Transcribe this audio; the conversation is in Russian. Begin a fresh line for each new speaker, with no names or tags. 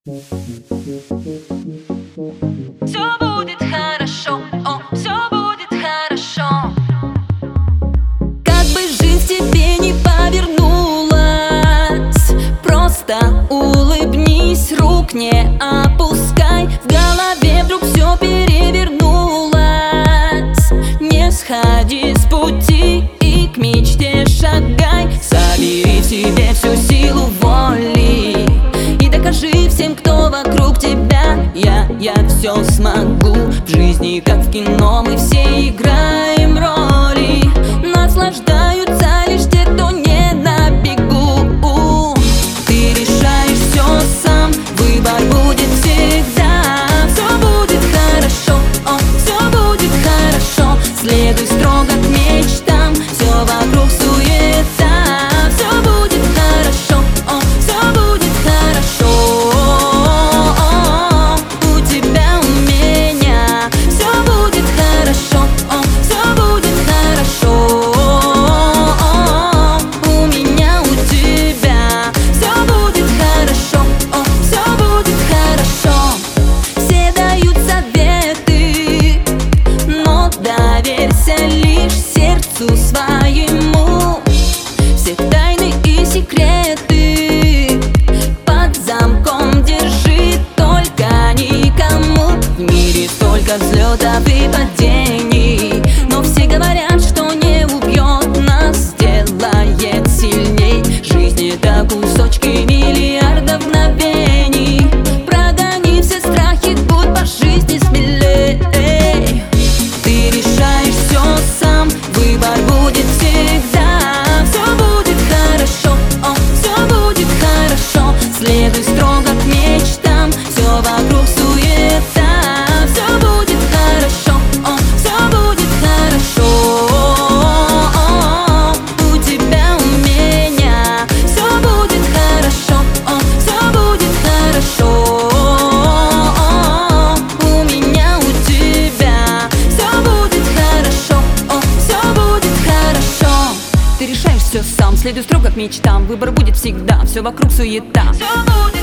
Все будет хорошо, все будет хорошо.
Как бы жизнь тебе не повернулась, просто улыбнись, рук не опускай. В голове вдруг все перевернулось. Не сходи с пути и к мечте шагай. Собери в себе всю силу воли и докажи всем, кто вокруг тебя: я все смогу. В жизни, как в кино, мы все играем роли. Наслаждаются лишь те, кто не на бегу. Ты решаешь все сам, выбор будет всегда. Все будет хорошо, все будет хорошо. Следуй строго к мечтам, все вокруг суета. Все будет хорошо, все будет хорошо. У тебя, у меня все будет хорошо, все будет хорошо. У меня, у тебя все будет хорошо, все будет хорошо. Все дают советы, но доверься лишь сердцу своему. Все тайны и секреты под замком держи, только никому. В мире столько взлетов и падений, но все говорят, что не убьет нас, делает сильней. Жизнь — это кусочки миллиардов мгновений. Прогони все страхи, будь по жизни смелей. Ты решаешь все сам, выбор будет всегда. Все будет хорошо, все будет хорошо. Следуй строго к мечтам, все вокруг суета. Все будет хорошо, все будет хорошо. У тебя, у меня все будет хорошо, все будет хорошо. У меня, у тебя все будет хорошо, все будет хорошо. Ты решаешь все сам, следуй строго к мечтам. Выбор будет всегда, все вокруг суета.
Все будет